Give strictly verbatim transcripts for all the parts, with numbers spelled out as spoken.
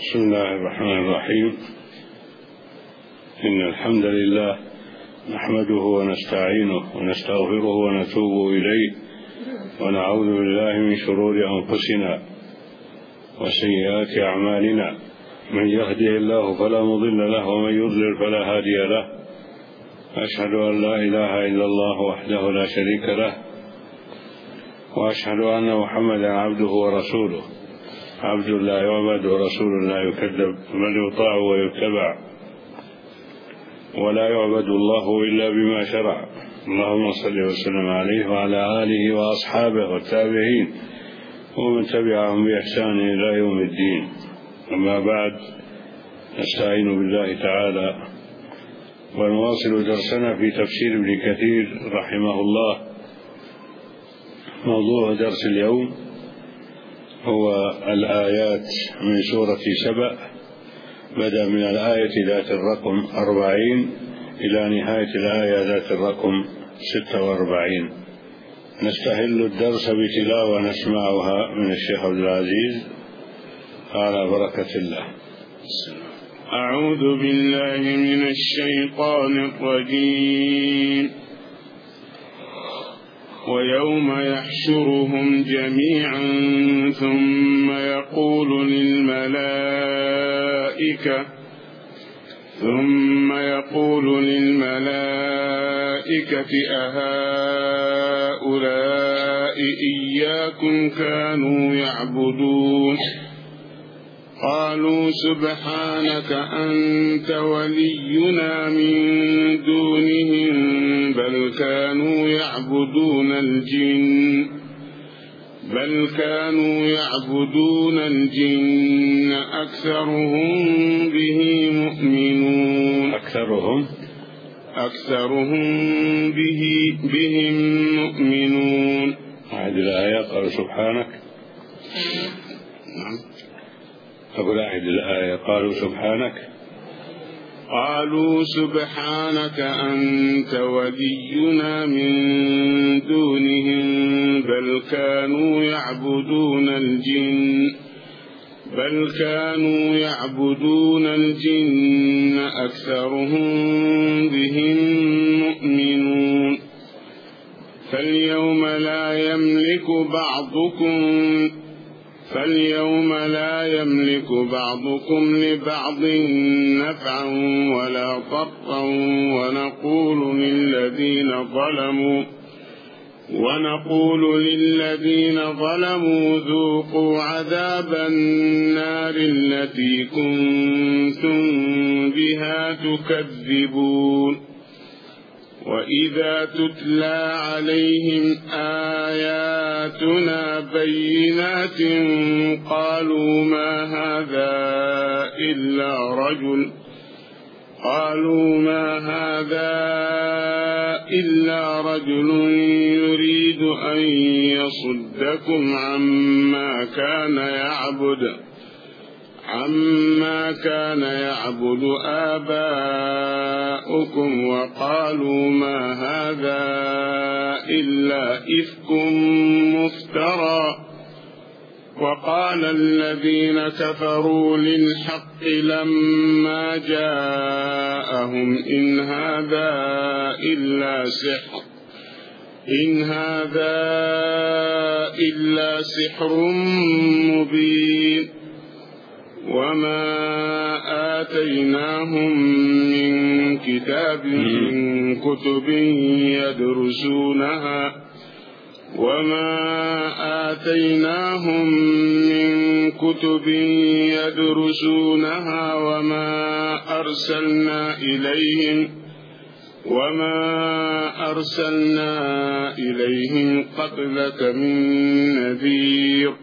بسم الله الرحمن الرحيم. إن الحمد لله نحمده ونستعينه ونستغفره ونتوب إليه، ونعوذ بالله من شرور أنفسنا وسيئات أعمالنا. من يهده الله فلا مضل له، ومن يضلل فلا هادي له. أشهد أن لا إله إلا الله وحده لا شريك له، وأشهد أن محمدا عبده ورسوله. عبد لا يعبد ورسول لا يكذب، بل يطاع ويتبع، ولا يعبد الله إلا بما شرع. اللهم صل وسلم عليه وعلى آله وأصحابه والتابعين ومن تبعهم بإحسان إلى يوم الدين. أما بعد، نستعين بالله تعالى ونواصل درسنا في تفسير ابن كثير رحمه الله. موضوع درس اليوم هو الآيات من سورة سبأ، بدأ من الآية ذات الرقم أربعين إلى نهاية الآية ذات الرقم ستة وأربعين. نستهل الدرس بتلاوة نسمعها من الشيخ عبد العزيز على بركة الله. أعوذ بالله من الشيطان الرجيم. ويوم يحشرهم جميعا ثم يقول للملائكة ثم يقول للملائكة أهؤلاء إياكم كانوا يعبدون؟ قالوا سبحانك أنت ولينا من دونهم بل كانوا يعبدون الجن بل كانوا يعبدون الجن أكثرهم به مؤمنون أكثرهم أكثرهم به بهم مؤمنون. هذه الآية قال سبحانك. نعم. أقول أعد الآية. قالوا سبحانك قالوا سبحانك أنت ولينا من دونهم بل كانوا يعبدون الجن بل كانوا يعبدون الجن أكثرهم بهم مؤمنون. فاليوم لا يملك بعضكم فاليوم لا يملك بعضكم لبعض نفعا ولا ضرا ونقول للذين ظلموا ونقول للذين ظلموا ذوقوا عذاب النار التي كنتم بها تكذبون. وإذا تتلى عليهم آياتنا بينات قالوا ما هذا إلا رجل قالوا ما هذا إلا رجل يريد أن يصدكم عما كان يعبد عما كان يعبد آباؤكم وقالوا ما هذا إلا إفك مفترى. وقال الذين كفروا للحق لما جاءهم إن هذا إلا سحر إن هذا إلا سحر مبين. وما آتيناهم من كتاب من كتب يدرسونها وما آتيناهم من كتب يدرسونها وما أرسلنا إليهم وما أرسلنا إليهم قبلك من نذير.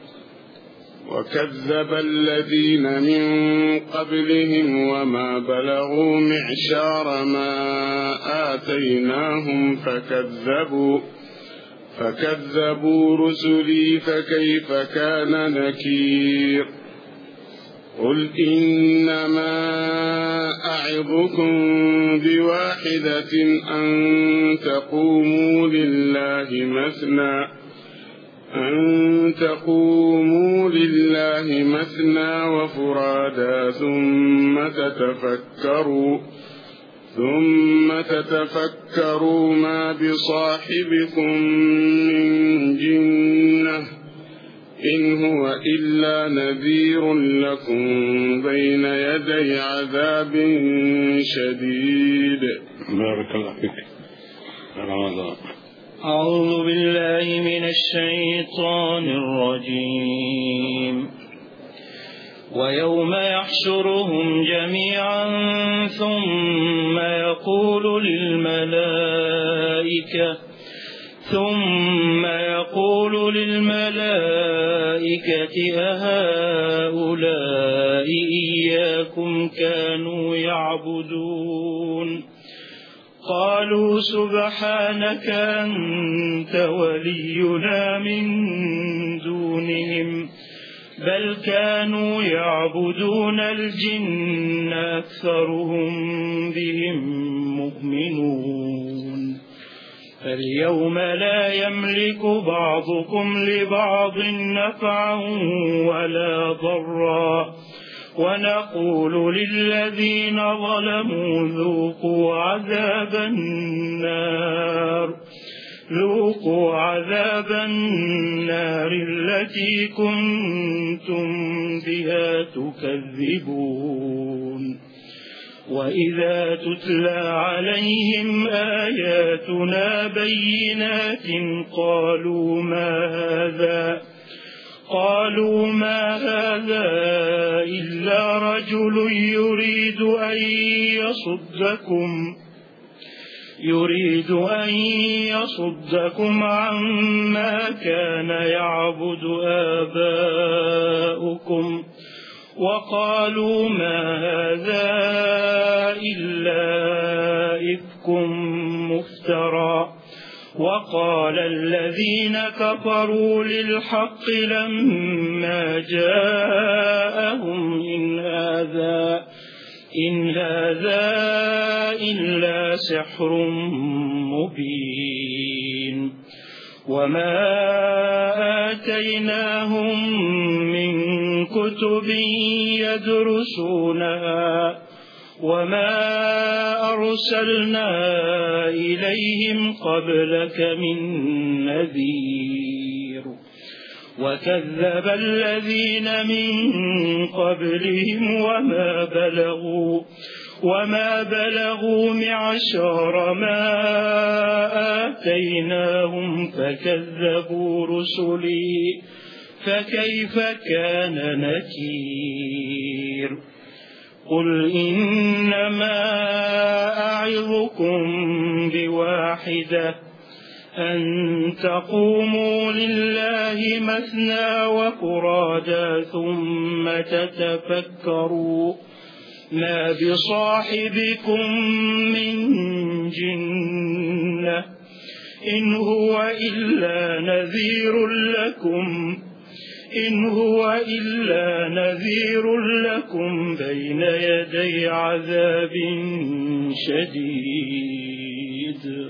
وكذب الذين من قبلهم وما بلغوا معشار ما آتيناهم فكذبوا فكذبوا رسلي فكيف كان نكير. قل إنما أعظكم بواحدة أن تقوموا لله مثنى أن تقوموا لله مثنى وفرادا ثم تتفكروا ثم تتفكروا ما بصاحبكم من جنة إن هو إلا نذير لكم بين يدي عذاب شديد. بارك الله فيك. رمضان. أعوذ بالله من الشيطان الرجيم. ويوم يحشرهم جميعا ثم يقول للملائكة ثم يقول للملائكة أهؤلاء إياكم كانوا يعبدون قالوا سبحانك أنت ولينا من دونهم بل كانوا يعبدون الجن أكثرهم بهم مؤمنون فاليوم لا يملك بعضكم لبعض نفعا ولا ضرا ونقول للذين ظلموا ذوقوا عذاب النار ذوقوا عذاب النار التي كنتم بها تكذبون وإذا تتلى عليهم آياتنا بينات قالوا ما هذا قالوا ما هذا إلا رجل يريد أن يصدكم يريد أن يصدكم عما كان يعبد آباؤكم وقالوا ما هذا إلا إفك مفترى وقال الذين كفروا للحق لما جاءهم إن هذا إن هذا إلا سحر مبين وما آتيناهم من كتب يدرسونها وما أرسلنا إليهم قبلك من نذير وكذب الذين من قبلهم وما بلغوا وما بلغوا معشار ما آتيناهم فكذبوا رسلي فكيف كان نكير قل إنما أعظكم بواحدة أن تقوموا لله مثنى وفرادا ثم تتفكروا ما بصاحبكم من جنة إن هو إلا نذير لكم إن هو إلا نذير لكم بين يدي عذاب شديد.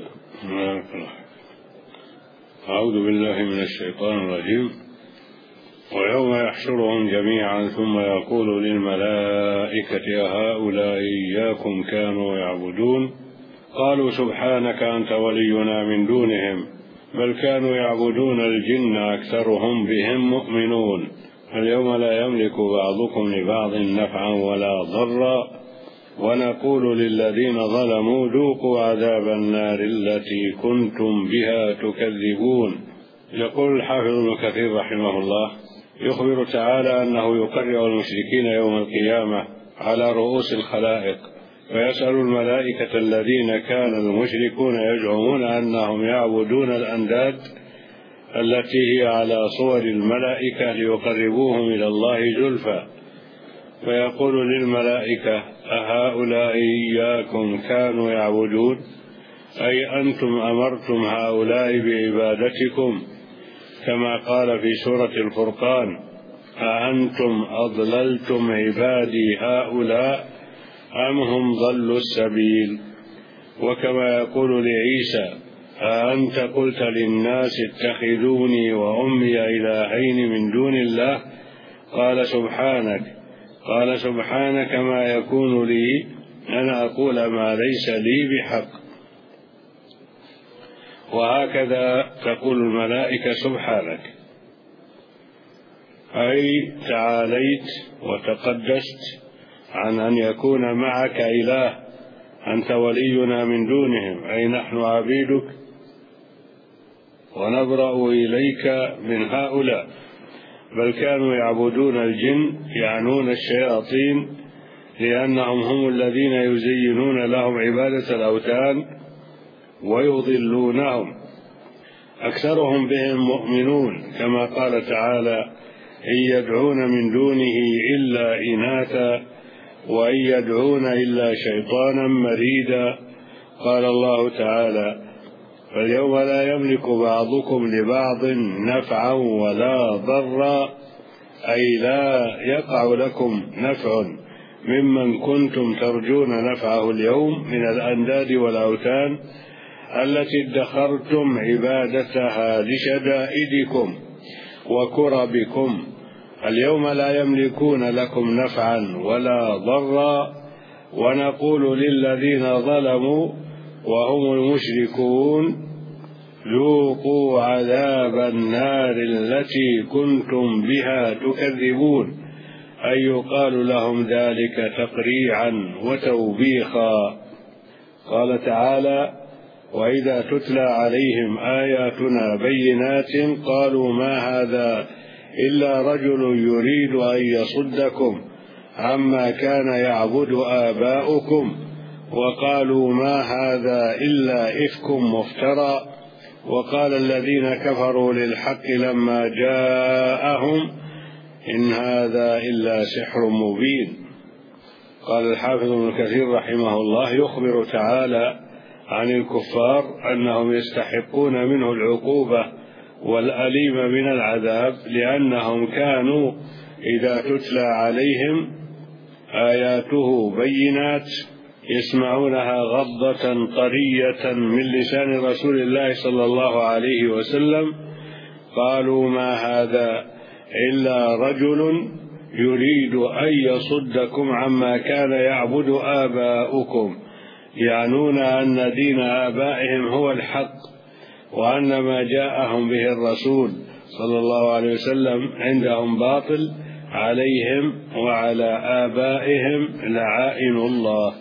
أعوذ بالله من الشيطان الرجيم. ويوم يحشرهم جميعا ثم يقول للملائكة أهؤلاء إياكم كانوا يعبدون قالوا سبحانك أنت ولينا من دونهم بل كانوا يعبدون الجن أكثرهم بهم مؤمنون اليوم لا يملك بعضكم لبعض نفعا ولا ضرا ونقول للذين ظلموا ذوقوا عذاب النار التي كنتم بها تكذبون. يقول الحافظ ابن كثير رحمه الله يخبر تعالى أنه يقرع المشركين يوم القيامة على رؤوس الخلائق ويسأل الملائكة الذين كان المشركون يزعمون أنهم يعبدون الأنداد التي هي على صور الملائكة ليقربوهم إلى الله زلفى فيقول للملائكة أهؤلاء إياكم كانوا يعبدون أي أنتم أمرتم هؤلاء بعبادتكم كما قال في سورة الفرقان أأنتم أضللتم عبادي هؤلاء أم هم ضلوا السبيل وكما يقول لعيسى أأنت قلت للناس اتخذوني وأمي إلهين من دون الله قال سبحانك قال سبحانك ما يكون لي أن أقول ما ليس لي بحق. وهكذا تقول الملائكة سبحانك، أي تعاليت وتقدست عن أن يكون معك إله، أنت ولينا من دونهم، أي نحن عبيدك ونبرأ إليك من هؤلاء. بل كانوا يعبدون الجن، يعنون الشياطين، لأنهم هم الذين يزينون لهم عبادة الأوثان ويضلونهم، أكثرهم بهم مؤمنون، كما قال تعالى إن يدعون من دونه إلا إناثا وإن يدعون إلا شيطانا مريدا. قال الله تعالى فاليوم لا يملك بعضكم لبعض نفعا ولا ضرا، أي لا يقع لكم نفع ممن كنتم ترجون نفعه اليوم من الأنداد والأوثان التي ادخرتم عبادتها لشدائدكم وكربكم. اليوم لا يملكون لكم نفعا ولا ضرا. ونقول للذين ظلموا وهم المشركون ذوقوا عذاب النار التي كنتم بها تكذبون، أي يقال لهم ذلك تقريعا وتوبيخا. قال تعالى وإذا تتلى عليهم آياتنا بينات قالوا ما هذا إلا رجل يريد أن يصدكم عما كان يعبد آباؤكم، وقالوا ما هذا إلا إفك مفترى. وقال الذين كفروا للحق لما جاءهم إن هذا إلا سحر مبين. قال الحافظ ابن كثير رحمه الله يخبر تعالى عن الكفار أنهم يستحقون منه العقوبة والأليم من العذاب، لأنهم كانوا إذا تتلى عليهم آياته بينات يسمعونها غضة طرية من لسان رسول الله صلى الله عليه وسلم قالوا ما هذا إلا رجل يريد أن يصدكم عما كان يعبد آباؤكم، يعنون أن دين آبائهم هو الحق، وأن ما جاءهم به الرسول صلى الله عليه وسلم عندهم باطل، عليهم وعلى آبائهم لعائن الله.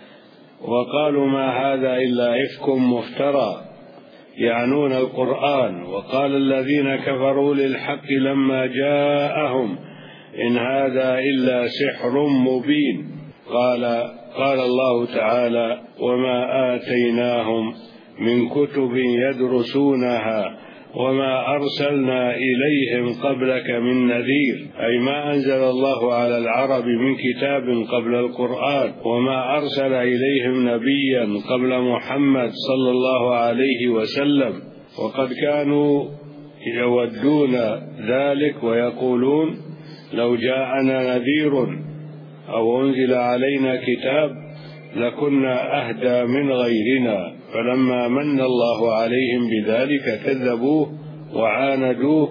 وقالوا ما هذا إلا إفك مفترى، يعنون القرآن. وقال الذين كفروا للحق لما جاءهم إن هذا إلا سحر مبين. قال قال الله تعالى وما آتيناهم من كتب يدرسونها وما أرسلنا إليهم قبلك من نذير، أي ما أنزل الله على العرب من كتاب قبل القرآن، وما أرسل إليهم نبيا قبل محمد صلى الله عليه وسلم. وقد كانوا يودون ذلك ويقولون لو جاءنا نذير أو أنزل علينا كتاب لكنا أهدى من غيرنا، فلما من الله عليهم بذلك كذبوه وعاندوه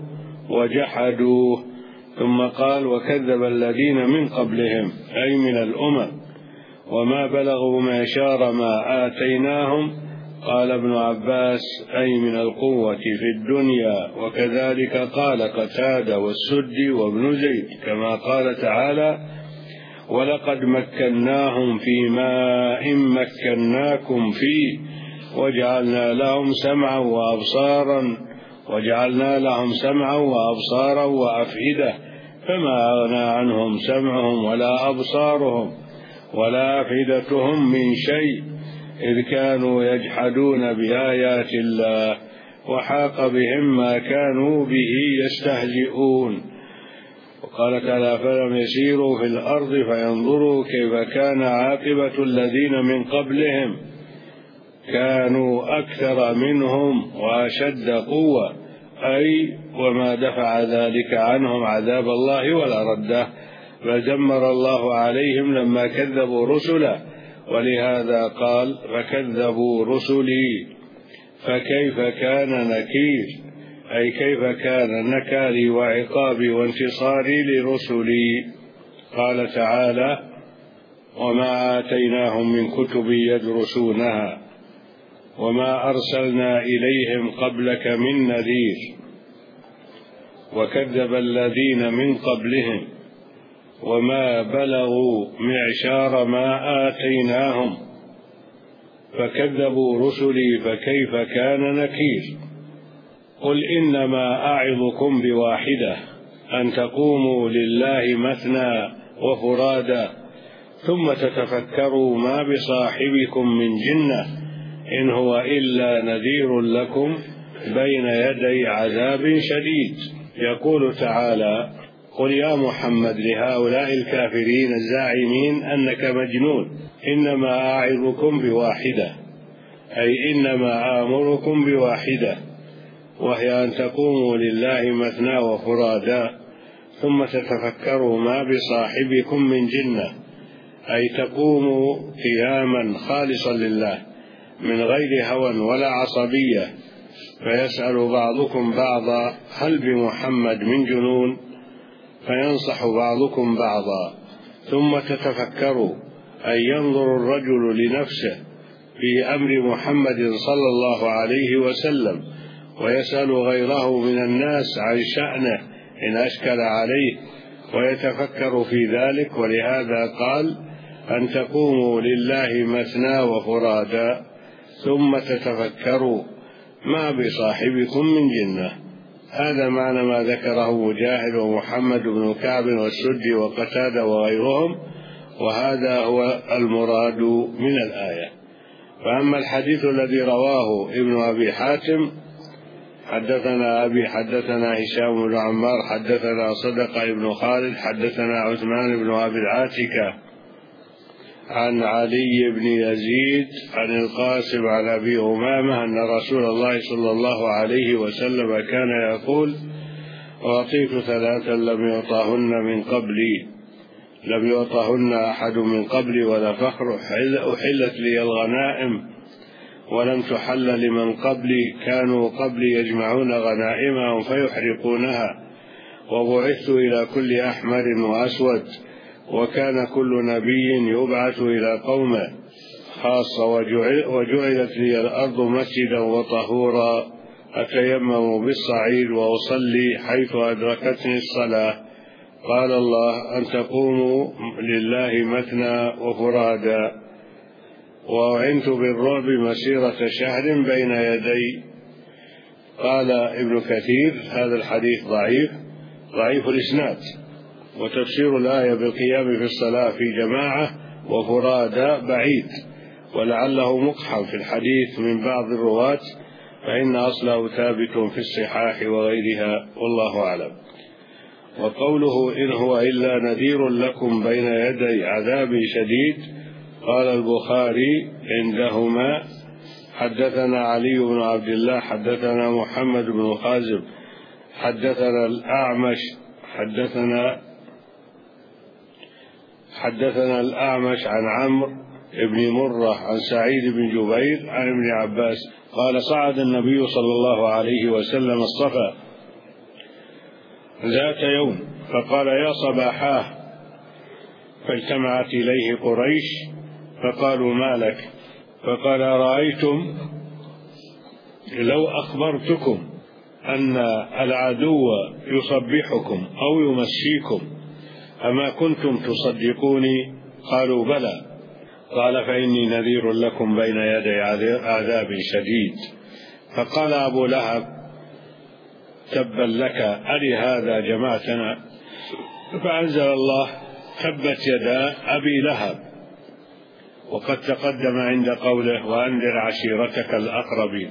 وجحدوه. ثم قال وكذب الذين من قبلهم، أي من الأمم، وما بلغوا معشار ما آتيناهم. قال ابن عباس أي من القوة في الدنيا. وكذلك قال قتادة والسدي وابن زيد، كما قال تعالى ولقد مكناهم في ماء مكناكم فيه وجعلنا لهم سمعا وأبصارا وجعلنا لهم سمعا وأبصارا وأفئدة فما أغنى عنهم سمعهم ولا أبصارهم ولا أفئدتهم من شيء إذ كانوا يجحدون بآيات الله وحاق بهم ما كانوا به يستهزئون. وقال تعالى فلم يسيروا في الأرض فينظروا كيف كان عاقبة الذين من قبلهم كانوا أكثر منهم وأشد قوة، أي وما دفع ذلك عنهم عذاب الله ولا رده، بل دمر الله عليهم لما كذبوا رسله. ولهذا قال فكذبوا رسلي فكيف كان نكير، أي كيف كان نكالي وعقابي وانتصاري لرسلي. قال تعالى: وما آتيناهم من كتب يدرسونها وما أرسلنا إليهم قبلك من نذير وكذب الذين من قبلهم وما بلغوا معشار ما آتيناهم فكذبوا رسلي فكيف كان نكير. قل إنما أعظكم بواحدة أن تقوموا لله مثنى وفرادا ثم تتفكروا ما بصاحبكم من جنة إن هو إلا نذير لكم بين يدي عذاب شديد. يقول تعالى: قل يا محمد لهؤلاء الكافرين الزاعمين أنك مجنون إنما أعظكم بواحدة، أي إنما آمركم بواحدة، وهي أن تقوموا لله مثنى وفرادا ثم تتفكروا ما بصاحبكم من جنة، أي تقوموا قياما خالصا لله من غير هوى ولا عصبية، فيسأل بعضكم بعضا: هل بمحمد من جنون؟ فينصح بعضكم بعضا. ثم تتفكروا، أي ينظر الرجل لنفسه في أمر محمد صلى الله عليه وسلم، ويسأل غيره من الناس عن شأنه إن أشكل عليه ويتفكر في ذلك. ولهذا قال: أن تقوموا لله مثنى وفرادا ثم تتفكروا ما بصاحبكم من جنة. هذا معنى ما ذكره مجاهد ومحمد بن كعب والسدي وقتادة وغيرهم، وهذا هو المراد من الآية. فأما الحديث الذي رواه ابن أبي حاتم: حدثنا أبي حدثنا هشام بن عمار حدثنا صدق بن خالد حدثنا عثمان بن أبي العاتكة عن علي بن يزيد عن القاسم عن أبي أمامة أن رسول الله صلى الله عليه وسلم كان يقول: أعطيت ثلاثا لم يعطهن من قبلي لم يعطهن أحد من قبلي ولا فخر، أحلت لي الغنائم ولم تحل لمن قبلي، كانوا قبلي يجمعون غنائمهم فيحرقونها، وبعثت إلى كل أحمر وأسود، وكان كل نبي يبعث إلى قومه خاصة، وجعل وجعلت لي الأرض مسجدا وطهورا، أتيمم بالصعيد وأصلي حيث أدركتني الصلاة. قال الله: أن تقوموا لله مثنى وفرادا. وأعنت بالرعب مسيرة شهر بين يدي. قال ابن كثير: هذا الحديث ضعيف ضعيف الإسناد، وتفسير الآية بالقيام في الصلاة في جماعة وفرادا بعيد، ولعله مقحم في الحديث من بعض الرواة، فإن أصله ثابت في الصحاح وغيرها، والله أعلم. وقوله: إن هو إلا نذير لكم بين يدي عذاب شديد، قال البخاري عندهما: حدثنا علي بن عبد الله حدثنا محمد بن خازم حدثنا الأعمش حدثنا حدثنا الأعمش عن عمرو بن مرة عن سعيد بن جبير عن ابن عباس قال: صعد النبي صلى الله عليه وسلم الصفا ذات يوم فقال: يا صباحاه، فاجتمعت إليه قريش فقالوا: ما لك؟ فقال: رأيتم لو أخبرتكم أن العدو يصبحكم أو يمسيكم أما كنتم تصدقوني؟ قالوا: بلى. قال: فإني نذير لكم بين يدي عذاب شديد. فقال أبو لهب: تبا لك، ألي هذا جمعتنا؟ فأنزل الله: تبت يدا أبي لهب. وقد تقدم عند قوله: وأنذر عشيرتك الأقربين.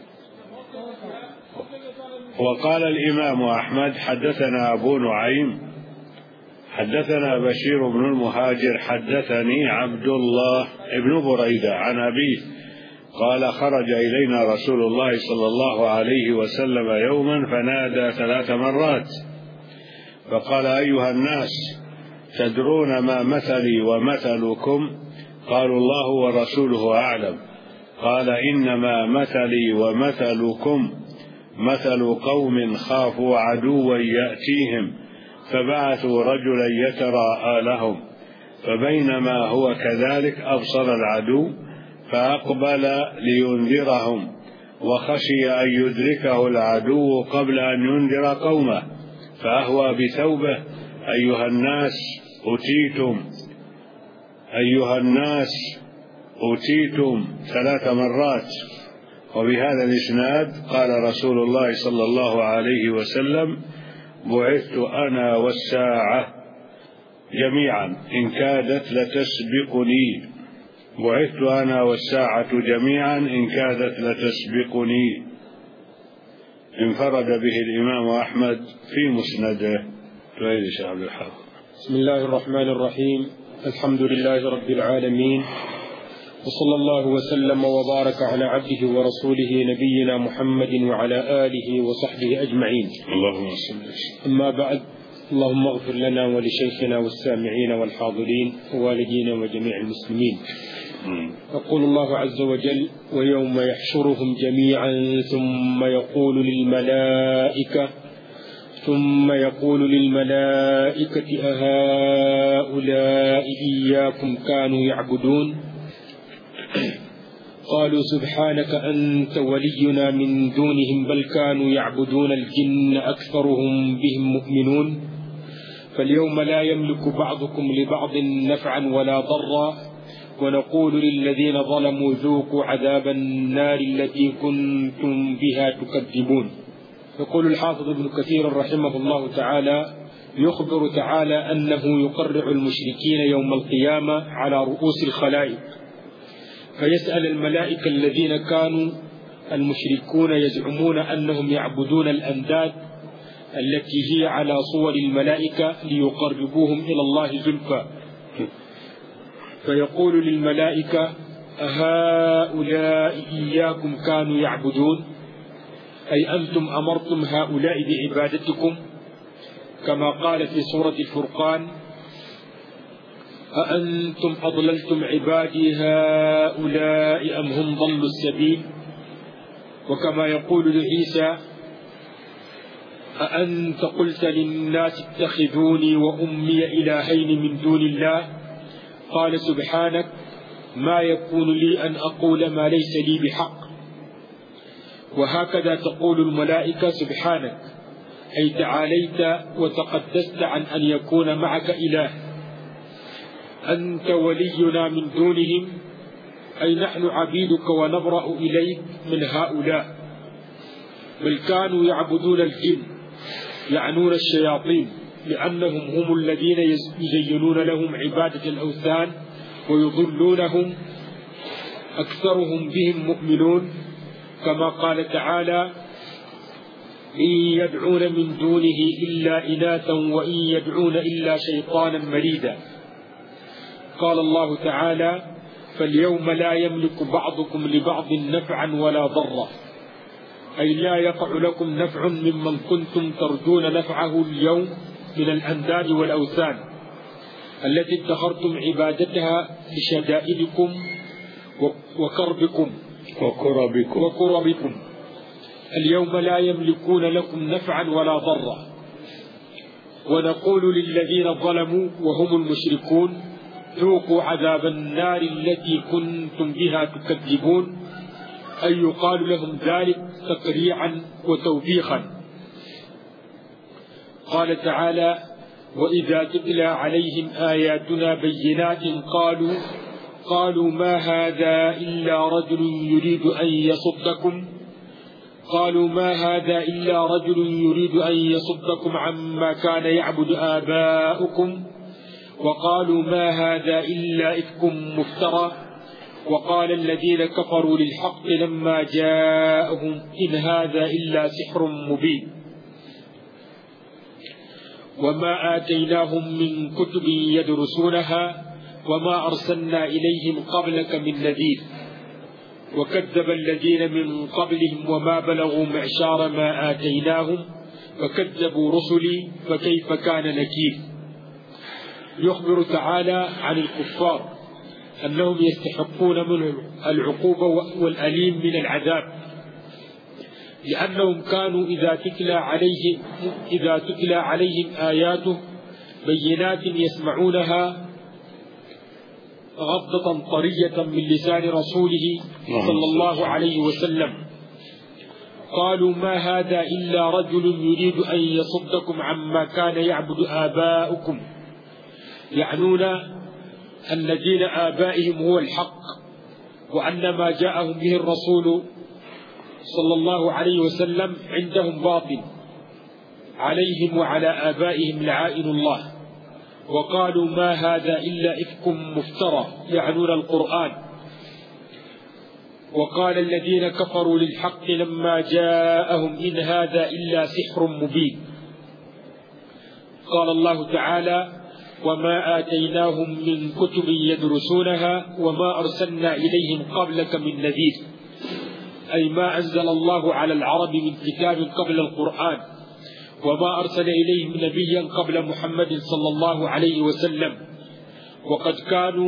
وقال الإمام أحمد: حدثنا أبو نعيم حدثنا بشير بن المهاجر حدثني عبد الله بن بريدة عن أبيه قال: خرج إلينا رسول الله صلى الله عليه وسلم يوما فنادى ثلاث مرات فقال: أيها الناس، تدرون ما مثلي ومثلكم؟ قالوا: الله ورسوله أعلم. قال إنما مثلي ومثلكم مثل قوم خافوا عدوا يأتيهم فبعثوا رجلا يتراءى لهم، فبينما هو كذلك أبصر العدو فأقبل لينذرهم، وخشي أن يدركه العدو قبل أن ينذر قومه فأهوى بثوبه: أيها الناس أوتيتم أيها الناس أوتيتم ثلاث مرات. وبهذا الإسناد قال رسول الله صلى الله عليه وسلم: بعثت أنا والساعة جميعا إن كادت لتسبقني بعثت أنا والساعة جميعا إن كادت لتسبقني. انفرد به الإمام أحمد في مسنده. تؤيد شيخ عبد الحافظ. بسم الله الرحمن الرحيم. الحمد لله رب العالمين، وصلى الله وسلم وبارك على عبده ورسوله نبينا محمد وعلى آله وصحبه أجمعين. اللهم صل وسلم. أما بعد، اللهم اغفر لنا ولشيخنا والسامعين والحاضرين ووالدينا وجميع المسلمين. يقول الله عز وجل: ويوم يحشرهم جميعا ثم يقول للملائكة ثم يقول للملائكة أهؤلاء إياكم كانوا يعبدون؟ قالوا سبحانك أنت ولينا من دونهم بل كانوا يعبدون الجن أكثرهم بهم مؤمنون. فاليوم لا يملك بعضكم لبعض نفعا ولا ضرا، ونقول للذين ظلموا ذوقوا عذاب النار التي كنتم بها تكذبون. يقول الحافظ ابن كثير رحمه الله تعالى: يخبر تعالى أنه يقرع المشركين يوم القيامة على رؤوس الخلائق، فيسأل الملائكة الذين كانوا المشركون يزعمون أنهم يعبدون الأنداد التي هي على صور الملائكة ليقربوهم إلى الله زلفى، فيقول للملائكة: أهؤلاء إياكم كانوا يعبدون؟ أي أنتم أمرتم هؤلاء بعبادتكم، كما قال في سورة الفرقان: أأنتم أضللتم عبادي هؤلاء أم هم ضلوا السبيل؟ وكما يقول لعيسى: أأنت قلت للناس اتخذوني وأمي إلهين من دون الله؟ قال سبحانك ما يكون لي أن أقول ما ليس لي بحق. وهكذا تقول الملائكة: سبحانك، أي تعاليت وتقدست عن أن يكون معك إله. أنت ولينا من دونهم، أي نحن عبيدك ونبرأ إليك من هؤلاء. بل كانوا يعبدون الجن، يعنون الشياطين، لأنهم هم الذين يزينون لهم عبادة الأوثان ويضلونهم، أكثرهم بهم مؤمنون، كما قال تعالى: إن يدعون من دونه إلا إناثا وإن يدعون إلا شيطانا مريدا. قال الله تعالى: فاليوم لا يملك بعضكم لبعض نفعا ولا ضرا، أي لا يقع لكم نفع ممن كنتم ترجون نفعه اليوم من الأنداد والأوثان التي ادخرتم عبادتها لشدائدكم وكربكم وكربكم وكربكم. اليوم لا يملكون لكم نفعا ولا ضرا. ونقول للذين ظلموا وهم المشركون: ذوقوا عذاب النار التي كنتم بها تكذبون، أي يقال لهم ذلك تقريعا وتوبيخا. قال تعالى: وإذا تتلى عليهم آياتنا بينات قالوا قالوا ما هذا إلا رجل يريد أن يصدكم قالوا ما هذا إلا رجل يريد أن يصدكم عما كان يعبد آباؤكم وقالوا ما هذا إلا إفك مفترى. وقال الذين كفروا للحق لما جاءهم إن هذا إلا سحر مبين. وما آتيناهم من كتب يدرسونها وما أرسلنا إليهم قبلك من نذير. وكذب الذين من قبلهم وما بلغوا معشار ما آتيناهم فكذبوا رسلي فكيف كان نكير. يخبر تعالى عن الكفار أنهم يستحقون منه العقوبة والأليم من العذاب، لأنهم كانوا إذا تتلى عليهم إذا تتلى عليهم آياته بينات يسمعونها غضة طرية من لسان رسوله صلى الله عليه وسلم، قالوا ما هذا إلا رجل يريد أن يصدكم عما كان يعبد آباؤكم، يعنون أن دين آبائهم هو الحق، وأن ما جاءهم به الرسول صلى الله عليه وسلم عندهم باطل، عليهم وعلى آبائهم لعائن الله. وقالوا ما هذا إلا إفك مفترى، يعنون القرآن. وقال الذين كفروا للحق لما جاءهم إن هذا إلا سحر مبين. قال الله تعالى وما آتيناهم من كتب يدرسونها وما أرسلنا إليهم قبلك من نذير، أي ما أنزل الله على العرب من كتاب قبل القرآن، وما أرسل إليهم نبيا قبل محمد صلى الله عليه وسلم. وقد كانوا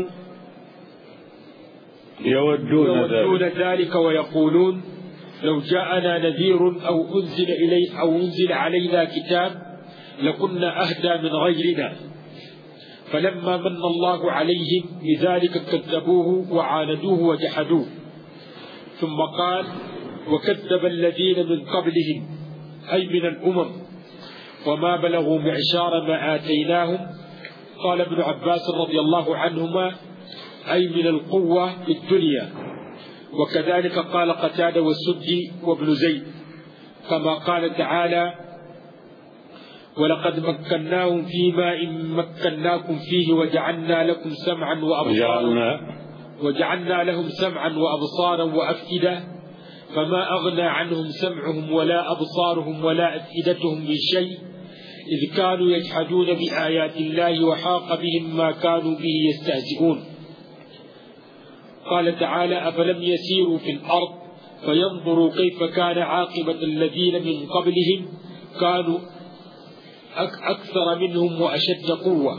يودون, يودون ذلك. ذلك ويقولون لو جاءنا نذير أو أنزل إليه أو أنزل علينا كتاب لكنا أهدى من غيرنا، فلما من الله عليهم بذلك كذبوه وعاندوه وجحدوه. ثم قال وكذب الذين من قبلهم، أي من الأمم، وما بلغوا معشار ما آتيناهم. قال ابن عباس رضي الله عنهما أي من القوة في الدنيا. وكذلك قال قتادة والسدي وابن زيد، كما قال تعالى ولقد مكناهم في ماء مكناكم فيه وجعلنا لكم سمعا وأبصارا وجعلنا لهم سمعا وأبصارا وأفئدة فما أغنى عنهم سمعهم ولا أبصارهم ولا أفئدتهم من شيء إذ كانوا يجحدون بآيات الله وحاق بهم ما كانوا به يستهزئون. قال تعالى أفلم يسيروا في الأرض فينظروا كيف كان عاقبة الذين من قبلهم كانوا أكثر منهم وأشد قوة،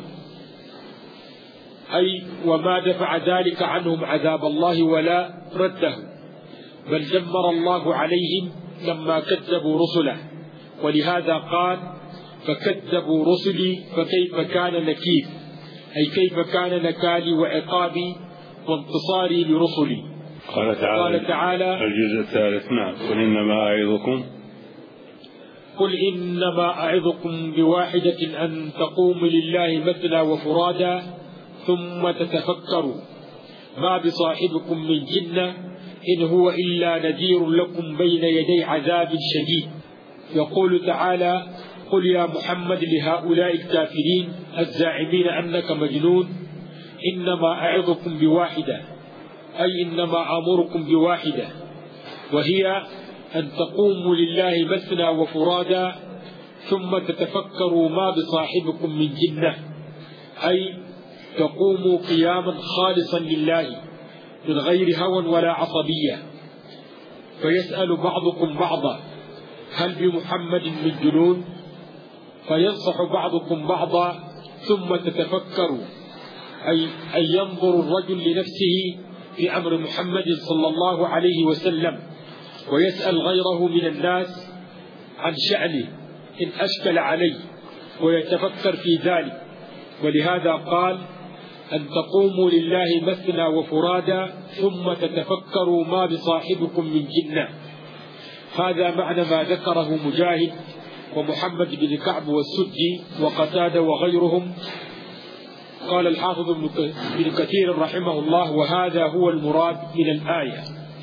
أي وما دفع ذلك عنهم عذاب الله ولا رده، بل دمر الله عليهم لما كذبوا رسله. ولهذا قال فكذبوا رسلي فكيف كان نكير، أي كيف كان نكالي وعقابي وانتصاري لرسلي. قال تعالى, قال تعالى الجزء الثالث نعم قل إنما أعظكم قل إنما أعظكم بواحدة أن تقوموا لله مثنى وفرادا ثم تتفكروا ما بصاحبكم من جنة إن هو إلا نذير لكم بين يدي عذاب شديد. يقول تعالى قل يا محمد لهؤلاء الكافرين الزاعمين أنك مجنون إنما أعظكم بواحدة، أي إنما أمركم بواحدة، وهي أن تقوموا لله مثنى وفرادا ثم تتفكروا ما بصاحبكم من جنة، أي تقوموا قياما خالصا لله من غير هوى ولا عصبية. فيسأل بعضكم بعضا هل بمحمد من جنون، فينصح بعضكم بعضا ثم تتفكروا، أي أن ينظر الرجل لنفسه في أمر محمد صلى الله عليه وسلم ويسأل غيره من الناس عن شأنه إن أشكل عليه ويتفكر في ذلك. ولهذا قال أن تقوموا لله مثنى وفرادا ثم تتفكروا ما بصاحبكم من جنة. هذا معنى ما ذكره مجاهد ومحمد بن كعب والسدي وقتادة وغيرهم. قال الحافظ ابن كثير رحمه الله وهذا هو المراد من الآية.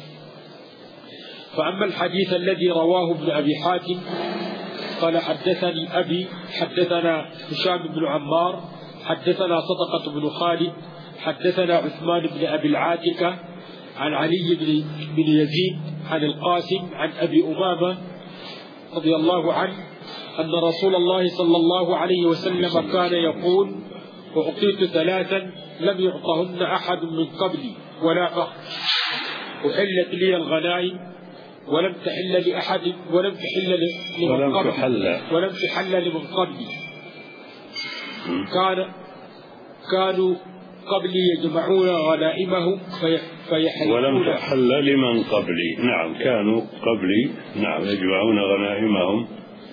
فأما الحديث الذي رواه ابن أبي حاتم قال حدثني أبي حدثنا هشام بن عمار حدثنا صدقة بن خالد حدثنا عثمان بن أبي العاتكة عن علي بن يزيد عن القاسم عن أبي أمامة رضي الله عنه أن رسول الله صلى الله عليه وسلم كان يقول وأعطيت ثلاثا لم يعطهن أحد من قبلي ولا فخر، أحلت لي الغنائم ولم تحل لأحد ولم تحل لمن قبلي ولم تحل لمن قبلي. كان كانوا قبلي يجمعون غنائمهم فيحرقون ولم تحل لمن قبلي. نعم كانوا قبلي نعم يجمعون غنائمهم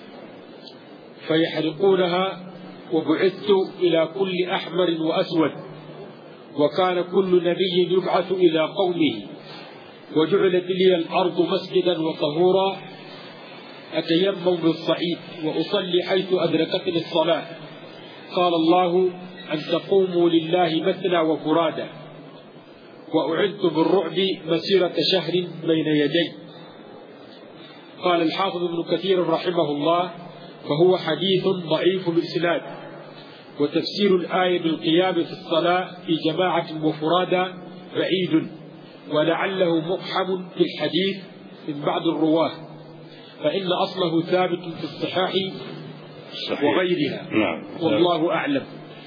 فيحرقونها، وبعثت إلى كل أحمر وأسود، وكان كل نبي يبعث إلى قومه، وجعلت لي الأرض مسجدا وطهورا، أتيمم بالصعيد وأصلي حيث أدركتني الصلاة. قال الله أن تقوموا لله مثنى وفرادا، وأعدت بالرعب مسيرة شهر بين يدي. قال الحافظ ابن كثير رحمه الله: فهو حديث ضعيف الإسناد، وتفسير الآية بالقيام في الصلاة في جماعة وفرادا بعيد، ولعله مقحم في الحديث من بعض الرواه، فإن أصله ثابت في الصحاح وغيرها. نعم. والله أعلم.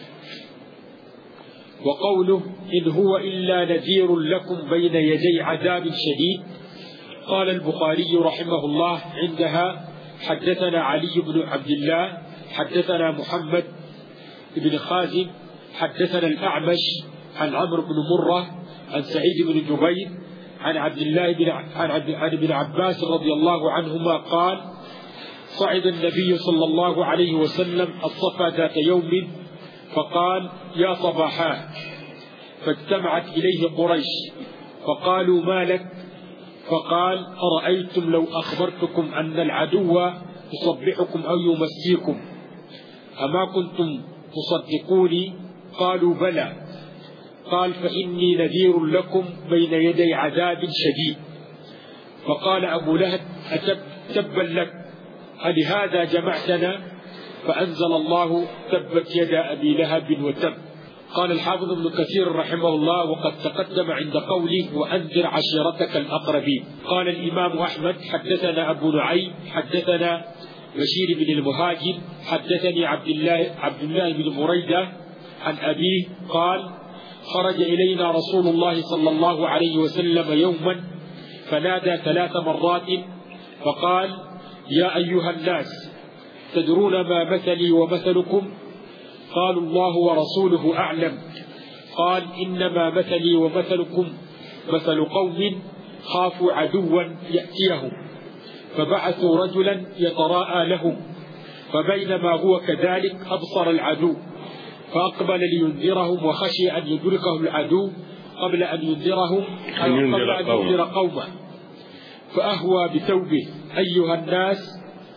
وقوله إن هو إلا نذير لكم بين يدي عذاب شديد، قال البخاري رحمه الله عندها: حدثنا علي بن عبد الله حدثنا محمد بن خازم حدثنا الأعمش عن عمرو بن مرة عن سعيد بن جبير عن عبد الله بن عن عبد بن عباس رضي الله عنهما قال: صعد النبي صلى الله عليه وسلم الصفا ذات يوم فقال: يا صباحا، فاجتمعت إليه قريش فقالوا: ما لك؟ فقال: أرأيتم لو أخبرتكم أن العدو يصبحكم أو يمسيكم أما كنتم تصدقوني؟ قالوا: بلى. قال: فإني نذير لكم بين يدي عذاب شديد. فقال أبو لهب: أتب تبا لك، ألهذا جمعتنا؟ فأنزل الله: تبت يدا أبي لهب وتب. قال الحافظ ابن كثير رحمه الله: وقد تقدم عند قوله: وأنذر عشيرتك الأقربين. قال الإمام أحمد: حدثنا أبو نعيم حدثنا بشير بن المهاجر حدثني عبد الله عبد الله بن بريدة عن أبيه قال: خرج إلينا رسول الله صلى الله عليه وسلم يوما فنادى ثلاث مرات فقال: يا أيها الناس، تدرون ما مثلي ومثلكم؟ قالوا: الله ورسوله أعلم. قال: إنما مثلي ومثلكم مثل قوم خافوا عدوا يأتيهم فبعثوا رجلا يتراءى لهم، فبينما هو كذلك أبصر العدو فأقبل لينذرهم، وخشي أن يدركه العدو قبل أن ينذرهم أو قبل أن ينذر قومه، فأهوى بثوبه: أيها الناس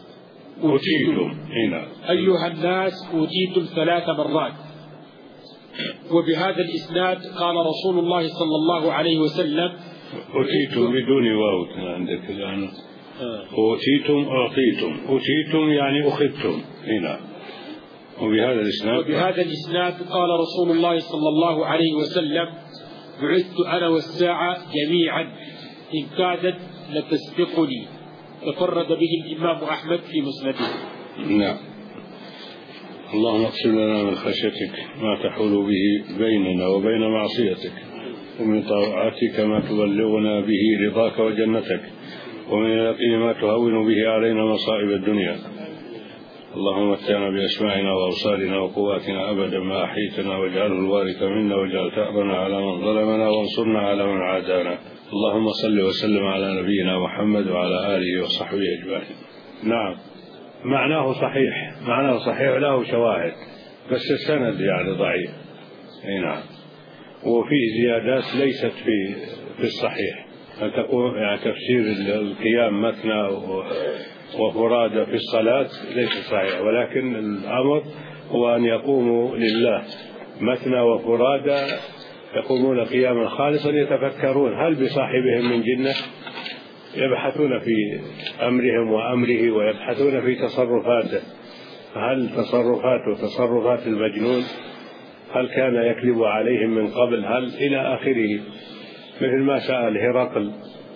أوتيتم أيها الناس أوتيتم ثلاث مرات. وبهذا الإسناد قال رسول الله صلى الله عليه وسلم: أوتيتم بدون واو عندك الآن. أوتيتم أعطيتم، أوتيتم يعني أخذتم. هنا وبهذا الإسناد وبهذا الإسناد قال رسول الله صلى الله عليه وسلم: بعثت أنا والساعة جميعا إن كادت لتسبقني. تفرد به الإمام أحمد في مسنده. نعم. اللهم اقسم لنا من خشيتك ما تحول به بيننا وبين معصيتك، ومن طاعتك ما تبلغنا به رضاك وجنتك، ومن اليقين ما تهون به علينا مصائب الدنيا. اللهم متعنا بأسماعنا وأبصارنا وقواتنا أبدا ما أحيتنا، واجعله الوارث منا، واجعل ثأرنا على من ظلمنا، وانصرنا على من عادانا. اللهم صل وسلم على نبينا محمد وعلى آله وصحبه أجمعين. نعم معناه صحيح، معناه صحيح له شواهد، بس السند يعني ضعيف. اي نعم. وفيه زيادات ليست في في الصحيح، تقول يعني تفسير القيام مثنى وفرادى في الصلاة ليس صحيح، ولكن الأمر هو أن يقوموا لله مثنى وفرادى، يقومون قياما خالصا يتفكرون هل بصاحبهم من جنة، يبحثون في أمرهم وأمره ويبحثون في تصرفاته، هل تصرفاته تصرفات المجنون، هل كان يكذب عليهم من قبل، هل إلى آخره، مثل ما سأل هرقل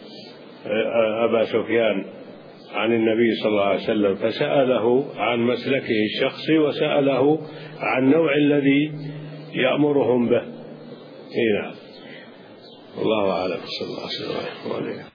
أبا سفيان عن النبي صلى الله عليه وسلم، فسأله عن مسلكه الشخصي وسأله عن النوع الذي يأمرهم به. هنا الله أعلم. صلى الله عليه وسلم.